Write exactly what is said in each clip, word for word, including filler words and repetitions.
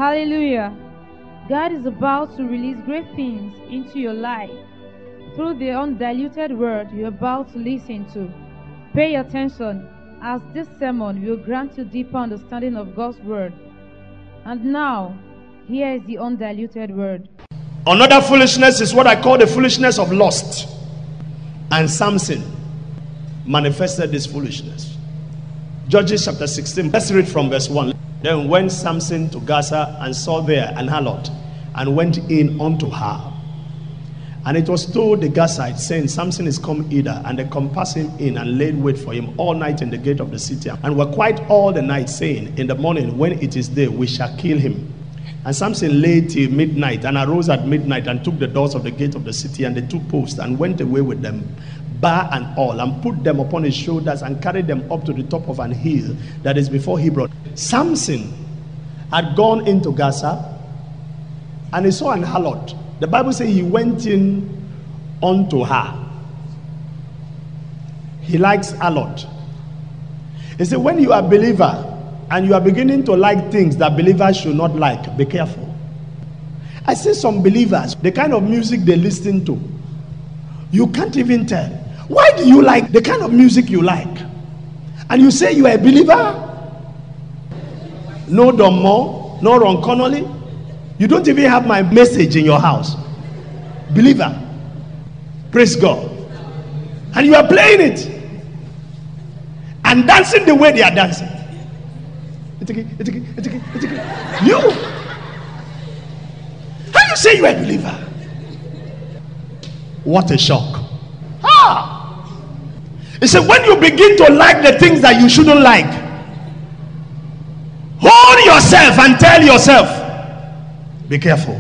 Hallelujah. God is about to release great things into your life through the undiluted word you're about to listen to. Pay attention, as this sermon will grant you deeper understanding of God's word. And now, here is the undiluted word. Another foolishness is what I call the foolishness of lust. And Samson manifested this foolishness. Judges chapter sixteen. Let's read from verse one. Then went Samson to Gaza and saw there an harlot, and went in unto her. And it was told the Gazites, saying, Samson is come hither. And they compassed him in and laid wait for him all night in the gate of the city, and were quiet all the night, saying, in the morning when it is day, we shall kill him. And Samson lay till midnight, and arose at midnight, and took the doors of the gate of the city and the two posts, and went away with them, bar and all, and put them upon his shoulders, and carried them up to the top of an hill that is before Hebron. Samson had gone into Gaza, and he saw an harlot. The Bible says he went in unto her. He likes harlot. He said, when you are a believer and you are beginning to like things that believers should not like, be careful. I see some believers, the kind of music they listen to, you can't even tell. Why do you like the kind of music you like? And you say you are a believer? No Domo, no Ron Connolly. You don't even have my message in your house. Believer. Praise God. And you are playing it. And dancing the way they are dancing. You. How you say you are a believer? What a shock. Ah. He said, when you begin to like the things that you shouldn't like, hold yourself and tell yourself, be careful.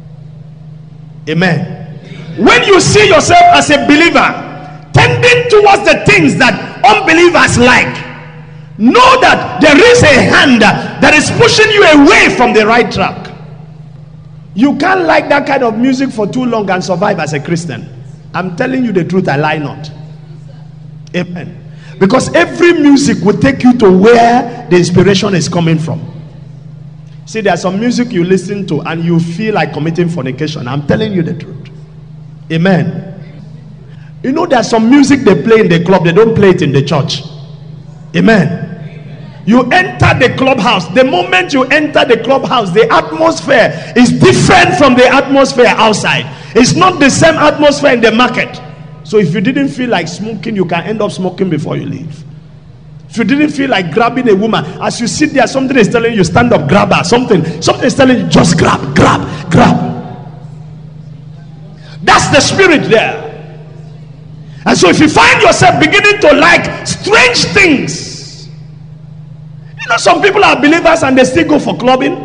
Amen. When you see yourself as a believer tending towards the things that unbelievers like, know that there is a hand that is pushing you away from the right track. You can't like that kind of music for too long and survive as a Christian. I'm telling you the truth, I lie not. Amen. Because every music will take you to where the inspiration is coming from. See, there's some music you listen to and you feel like committing fornication. I'm telling you the truth. Amen. You know, there's some music they play in the club, they don't play it in the church. Amen. You enter the clubhouse. The moment you enter the clubhouse, the atmosphere is different from the atmosphere outside. It's not the same atmosphere in the market. So if you didn't feel like smoking, you can end up smoking before you leave. If you didn't feel like grabbing a woman, as you sit there, something is telling you, stand up, grab her. Something, something is telling you, just grab, grab, grab. That's the spirit there. And so if you find yourself beginning to like strange things, you know, some people are believers and they still go for clubbing.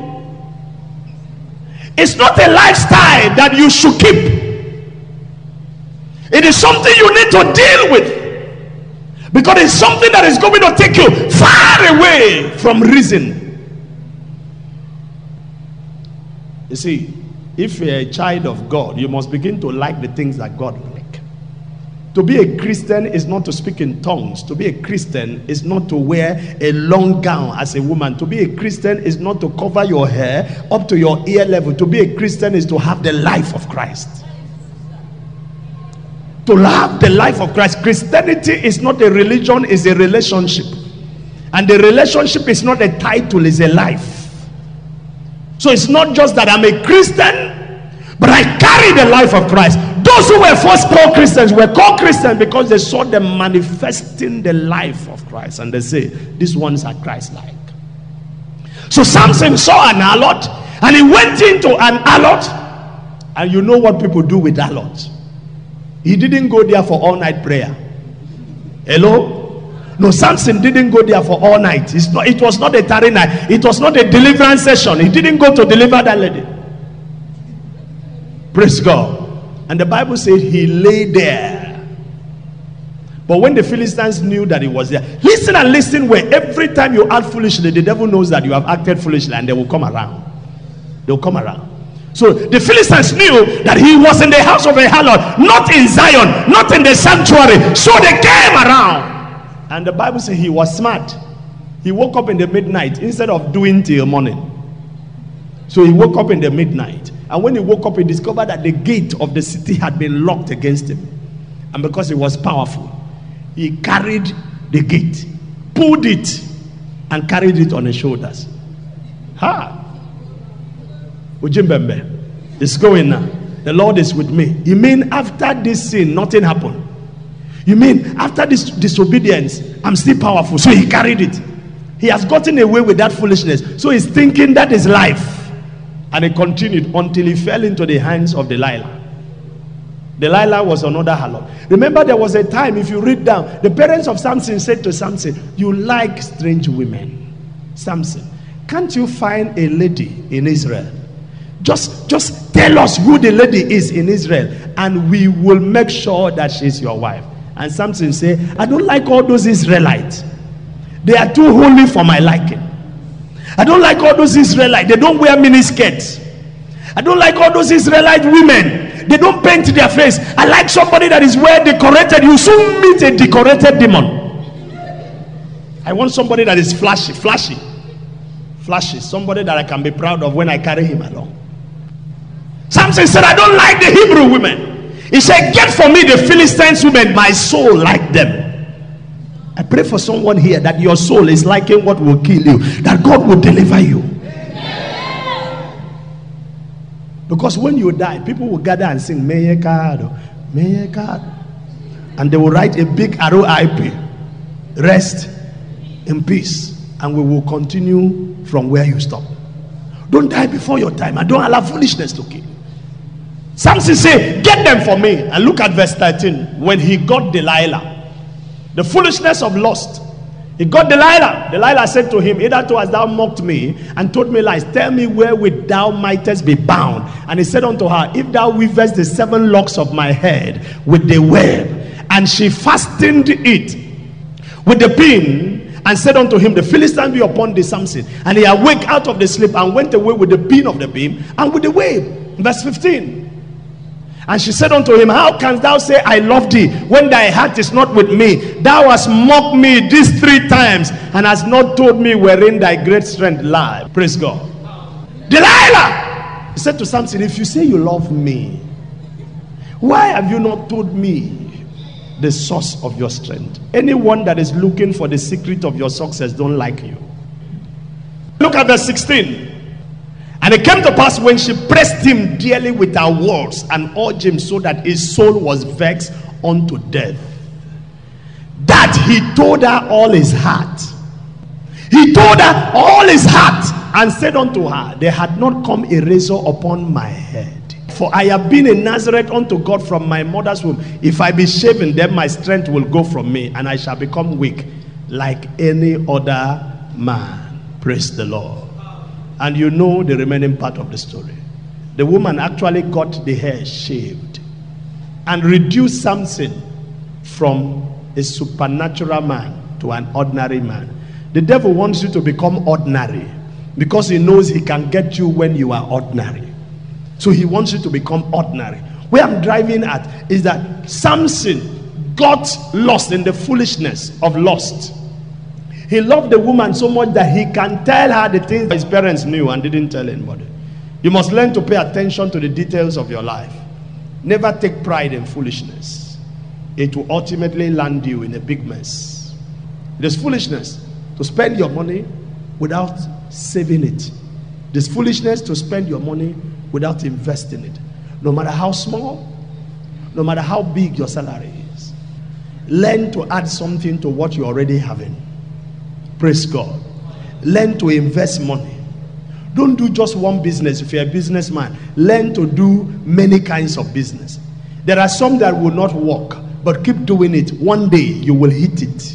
It's not a lifestyle that you should keep. It is something you need to deal with. Because it's something that is going to take you far away from reason. You see, if you're a child of God, you must begin to like the things that God like. To be a Christian is not to speak in tongues. To be a Christian is not to wear a long gown as a woman. To be a Christian is not to cover your hair up to your ear level. To be a Christian is to have the life of Christ. To have the life of Christ. Christianity is not a religion, it's a relationship. And the relationship is not a title, it's a life. So it's not just that I'm a Christian, but I carry the life of Christ. Those who were first called Christians were called Christians because they saw them manifesting the life of Christ. And they say, these ones are Christ-like. So Samson saw an harlot, and he went into an harlot. And you know what people do with harlots. He didn't go there for all night prayer. Hello? No, Samson didn't go there for all night. It's not, it was not a tarry night. It was not a deliverance session. He didn't go to deliver that lady. Praise God. And the Bible said he lay there. But when the Philistines knew that he was there, listen and listen, where every time you act foolishly, the devil knows that you have acted foolishly, and they will come around. They'll come around. So the Philistines knew that he was in the house of a harlot, not in Zion, not in the sanctuary. So they came around. And the Bible says he was smart. He woke up in the midnight instead of doing till morning. So he woke up in the midnight. And when he woke up, he discovered that the gate of the city had been locked against him. And because he was powerful, he carried the gate, pulled it, and carried it on his shoulders. Ha! Ujimbembe. It's going now. The Lord is with me. You mean after this sin, nothing happened? You mean after this disobedience, I'm still powerful? So he carried it. He has gotten away with that foolishness. So he's thinking that is life. And he continued until he fell into the hands of Delilah. Delilah was another harlot. Remember, there was a time, if you read down, the parents of Samson said to Samson, you like strange women. Samson, can't you find a lady in Israel? Just, just tell us who the lady is in Israel, and we will make sure that she's your wife. And Samson said, I don't like all those Israelites. They are too holy for my liking. I don't like all those Israelites. They don't wear miniskirts. I don't like all those Israelite women. They don't paint their face. I like somebody that is well decorated. You soon meet a decorated demon. I want somebody that is flashy, flashy, flashy. Somebody that I can be proud of when I carry him along. Samson said, I don't like the Hebrew women. He said, get for me the Philistines women. My soul like them. I pray for someone here that your soul is liking what will kill you, that God will deliver you. Because when you die, people will gather and sing Meyekado, Meyekado, and they will write a big R I P, rest in peace, and we will continue from where you stop. Don't die before your time, and don't allow foolishness to kill. Samson said, get them for me. And look at verse thirteen. When he got Delilah, the foolishness of lust, he got Delilah. Delilah said to him, hitherto hast thou mocked me and told me lies. Tell me wherewith thou mightest be bound. And he said unto her, if thou weavest the seven locks of my head with the web. And she fastened it with the pin, and said unto him, the Philistine be upon thee, Samson. And he awake out of the sleep, and went away with the pin of the beam and with the web. Verse fifteen. And she said unto him, how canst thou say I love thee, when thy heart is not with me? Thou hast mocked me these three times, and hast not told me wherein thy great strength lies. Praise God. Delilah, he said to Samson, if you say you love me, why have you not told me the source of your strength? Anyone that is looking for the secret of your success don't like you. Look at verse sixteen. And it came to pass, when she pressed him dearly with her words, and urged him so that his soul was vexed unto death, that he told her all his heart. He told her all his heart, and said unto her, there had not come a razor upon my head, for I have been a Nazarite unto God from my mother's womb. If I be shaven, then my strength will go from me, and I shall become weak like any other man. Praise the Lord. And you know the remaining part of the story. The woman actually got the hair shaved and reduced Samson from a supernatural man to an ordinary man. The devil wants you to become ordinary because he knows he can get you when you are ordinary. So he wants you to become ordinary. Where I'm driving at is that Samson got lost in the foolishness of lust. He loved the woman so much that he can tell her the things his parents knew and didn't tell anybody. You must learn to pay attention to the details of your life. Never take pride in foolishness. It will ultimately land you in a big mess. It is foolishness to spend your money without saving it. It is foolishness to spend your money without investing it. No matter how small, no matter how big your salary is, learn to add something to what you're already having. Praise God. Learn to invest money. Don't do just one business. If you're a businessman, learn to do many kinds of business. There are some that will not work, but keep doing it. One day you will hit it.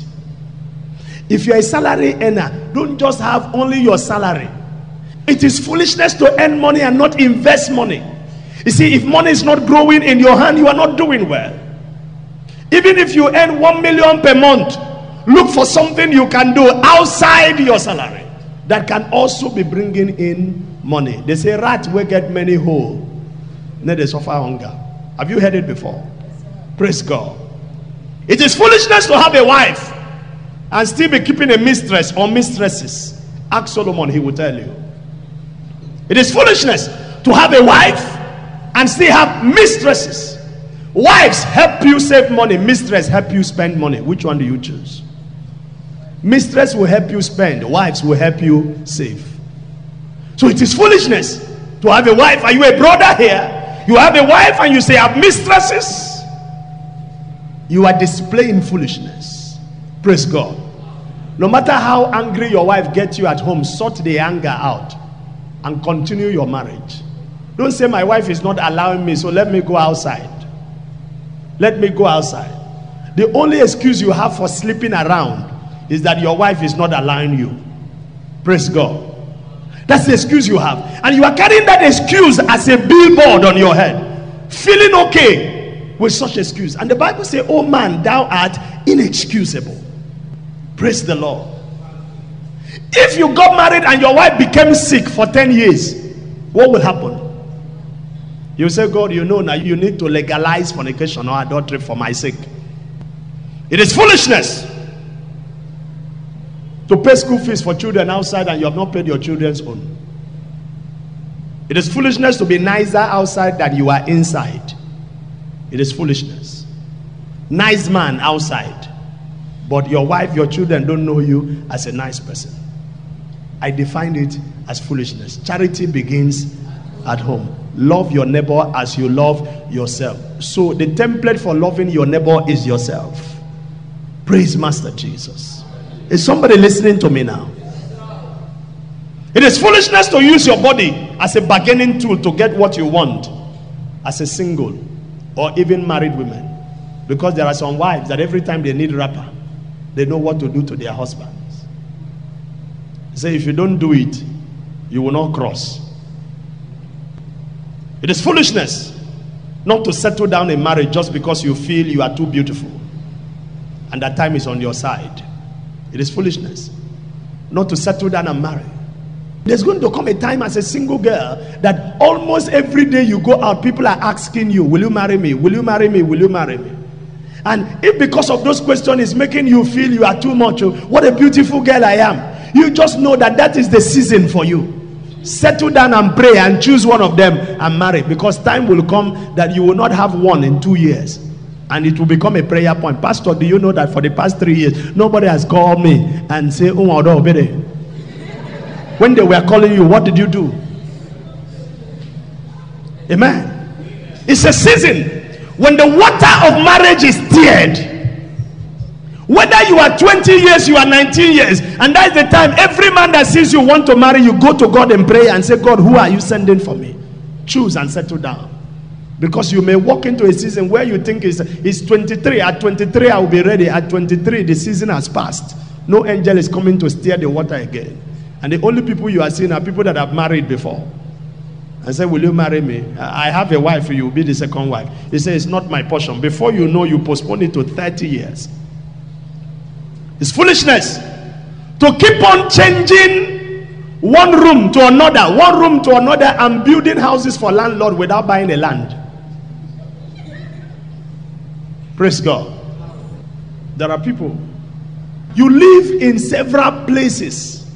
If you're a salary earner, don't just have only your salary. It is foolishness to earn money and not invest money. You see, if money is not growing in your hand, you are not doing well. Even if you earn one million per month, look for something you can do outside your salary that can also be bringing in money. They say rat will get many holes, then they suffer hunger. Have you heard it before? Praise God. It is foolishness to have a wife and still be keeping a mistress or mistresses. Ask Solomon, he will tell you. It is foolishness to have a wife and still have mistresses. Wives help you save money. Mistress help you spend money. Which one do you choose? Mistress will help you spend. Wives will help you save. So it is foolishness to have a wife. Are you a brother here? You have a wife and you say, I have mistresses. You are displaying foolishness. Praise God. No matter how angry your wife gets you at home, sort the anger out and continue your marriage. Don't say, my wife is not allowing me, so let me go outside. Let me go outside. The only excuse you have for sleeping around is that your wife is not allowing you. Praise God. That's the excuse you have. And you are carrying that excuse as a billboard on your head, feeling okay with such excuse. And the Bible says, oh man, thou art inexcusable. Praise the Lord. If you got married and your wife became sick for ten years, what will happen? You say, God, you know now you need to legalize fornication or adultery for my sake. It is foolishness to pay school fees for children outside and you have not paid your children's own. It is foolishness to be nicer outside than you are inside. It is foolishness. Nice man outside, but your wife, your children don't know you as a nice person. I define it as foolishness. Charity begins at home. Love your neighbor as you love yourself. So the template for loving your neighbor is yourself. Praise Master Jesus. Is somebody listening to me now? It is foolishness to use your body as a bargaining tool to get what you want as a single or even married women. Because there are some wives that every time they need wrapper, they know what to do to their husbands. Say, if you don't do it, you will not cross. It is foolishness not to settle down in marriage just because you feel you are too beautiful and that time is on your side. It is foolishness not to settle down and marry. There's going to come a time as a single girl that almost every day you go out, people are asking you, will you marry me? Will you marry me? Will you marry me? And if because of those questions is making you feel you are too much, what a beautiful girl I am, you just know that that is the season for you. Settle down and pray and choose one of them and marry, because time will come that you will not have one in two years and it will become a prayer point. Pastor, do you know that for the past three years nobody has called me and say, oh, when they were calling you, what did you do? Amen. It's a season when the water of marriage is stirred. Whether you are twenty years, you are nineteen years, and that's the time every man that sees you want to marry you, go to God and pray and say, God, who are you sending for me? Choose and settle down. Because you may walk into a season where you think it's, it's twenty-three. At twenty-three, I will be ready. At twenty-three, the season has passed. No angel is coming to stir the water again. And the only people you are seeing are people that have married before. And say, will you marry me? I have a wife, you will be the second wife. He says, it's not my portion. Before you know, you postpone it to thirty years. It's foolishness to keep on changing one room to another, one room to another, and building houses for landlord without buying a land. Praise God. There are people, you live in several places,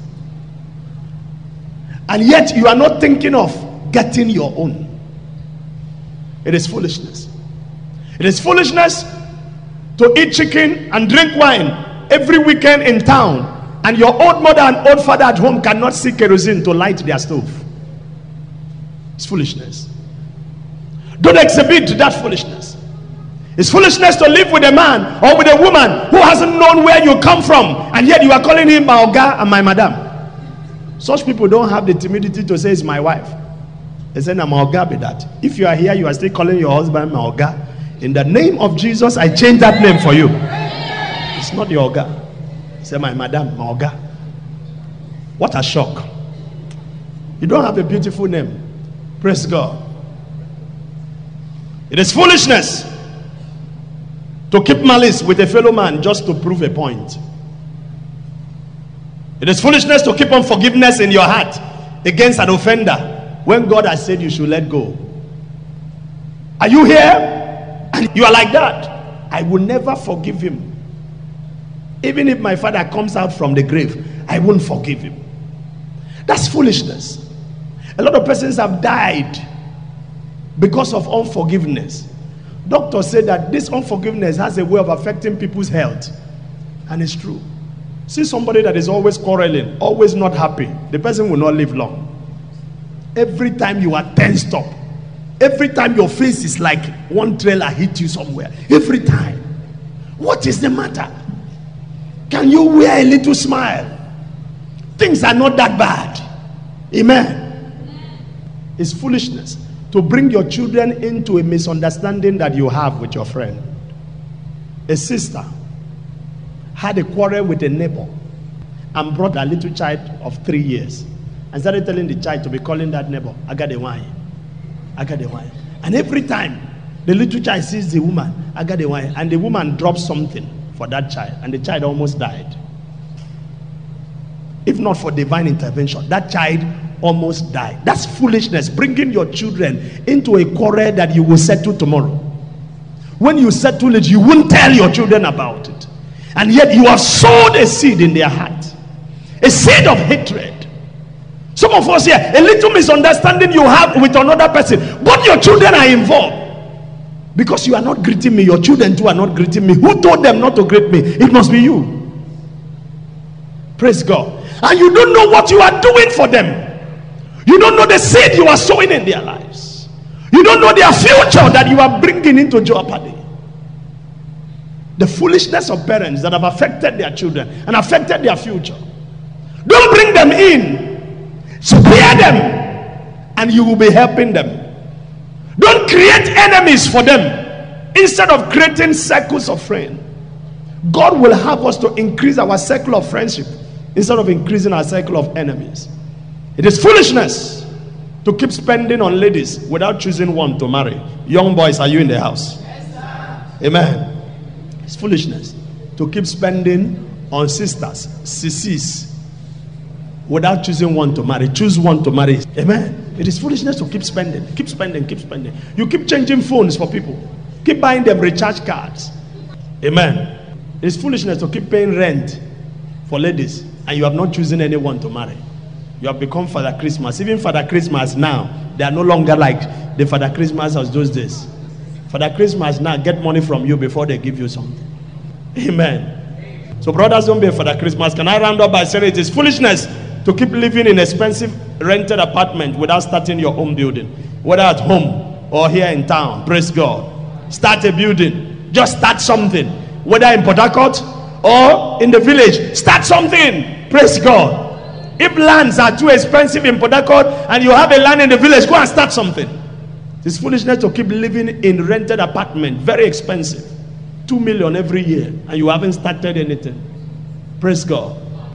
and yet you are not thinking of getting your own. It is foolishness. It is foolishness to eat chicken and drink wine every weekend in town, and your old mother and old father at home cannot see kerosene to light their stove. It's foolishness. Don't exhibit that foolishness. It's foolishness to live with a man or with a woman who hasn't known where you come from, and yet you are calling him my oga and my madam. Such people don't have the timidity to say it's my wife. They say, I'm oga be that. If you are here, you are still calling your husband my oga. In the name of Jesus, I change that name for you. It's not your oga. Say, my madam, my oga. What a shock. You don't have a beautiful name. Praise God. It is foolishness to keep malice with a fellow man just to prove a point. It is foolishness to keep unforgiveness in your heart against an offender when God has said you should let go. Are you here? And you are like that. I will never forgive him. Even if my father comes out from the grave, I won't forgive him. That's foolishness. A lot of persons have died because of unforgiveness. Doctors say that this unforgiveness has a way of affecting people's health. And it's true. See somebody that is always quarreling, always not happy, the person will not live long. Every time you are tensed up, every time your face is like one trailer hit you somewhere, every time. What is the matter? Can you wear a little smile? Things are not that bad. Amen. It's foolishness to bring your children into a misunderstanding that you have with your friend. A sister had a quarrel with a neighbor and brought a little child of three years and started telling the child to be calling that neighbor, I got the wine. I got the wine. And every time the little child sees the woman, I got the wine, and the woman drops something for that child, and the child almost died. If not for divine intervention, that child almost died. That's foolishness, bringing your children into a quarrel that you will settle tomorrow. When you settle it, you won't tell your children about it. And yet you have sowed a seed in their heart, a seed of hatred. Some of us here, a little misunderstanding you have with another person, but your children are involved. Because you are not greeting me, your children too are not greeting me. Who told them not to greet me? It must be you. Praise God. And you don't know what you are doing for them. You don't know the seed you are sowing in their lives. You don't know their future that you are bringing into jeopardy. The foolishness of parents that have affected their children and affected their future. Don't bring them in. Spare them, and you will be helping them. Don't create enemies for them instead of creating circles of friends. God will have us to increase our circle of friendship instead of increasing our circle of enemies. It is foolishness to keep spending on ladies without choosing one to marry. Young boys, are you in the house? Yes, sir. Amen. It's foolishness to keep spending on sisters, sissies, without choosing one to marry. Choose one to marry. Amen. It is foolishness to keep spending, keep spending, keep spending. You keep changing phones for people. Keep buying them recharge cards. Amen. It is foolishness to keep paying rent for ladies and you have not chosen anyone to marry. You have become Father Christmas. Even Father Christmas now, they are no longer like the Father Christmas of those days. Father Christmas now get money from you before they give you something. Amen. So brothers, don't be a Father Christmas. Can I round up by saying it is foolishness to keep living in expensive rented apartment without starting your own building, whether at home or here in town. Praise God. Start a building. Just start something, whether in Port Harcourt or in the village. Start something. Praise God. If lands are too expensive in Port Harcourt and you have a land in the village, go and start something. It's foolishness to keep living in rented apartment, very expensive, two million every year, and you haven't started anything. Praise God.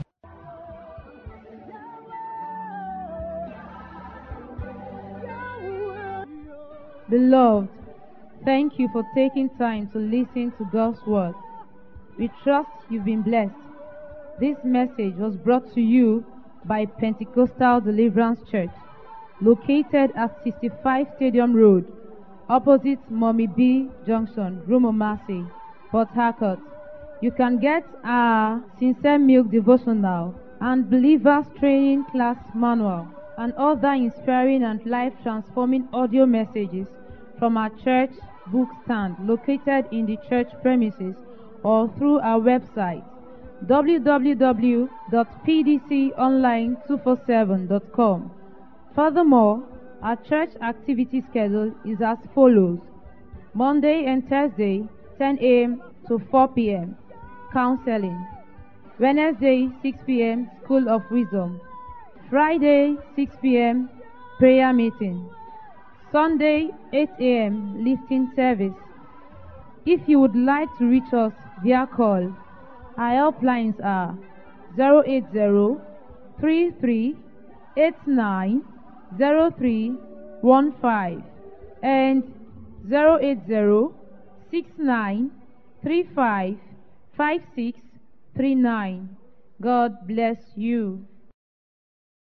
Beloved, thank you for taking time to listen to God's word. We trust you've been blessed. This message was brought to you by Pentecostal Deliverance Church, located at sixty-five Stadium Road, opposite Mommy B Junction, Rumomasi, Port Harcourt. You can get our Sincere Milk Devotional and Believers Training Class Manual and other inspiring and life-transforming audio messages from our church book stand located in the church premises or through our website w w w dot p d c online two forty-seven dot com. Furthermore, our church activity schedule is as follows: Monday and Thursday, ten a m to four p m counseling. Wednesday, six p m School of Wisdom. Friday, six p m prayer meeting. Sunday, eight a m lifting service. If you would like to reach us via call, our helplines are zero eight zero, three three eight nine, zero three one five and zero eight zero, six nine three five, five six three nine. God bless you.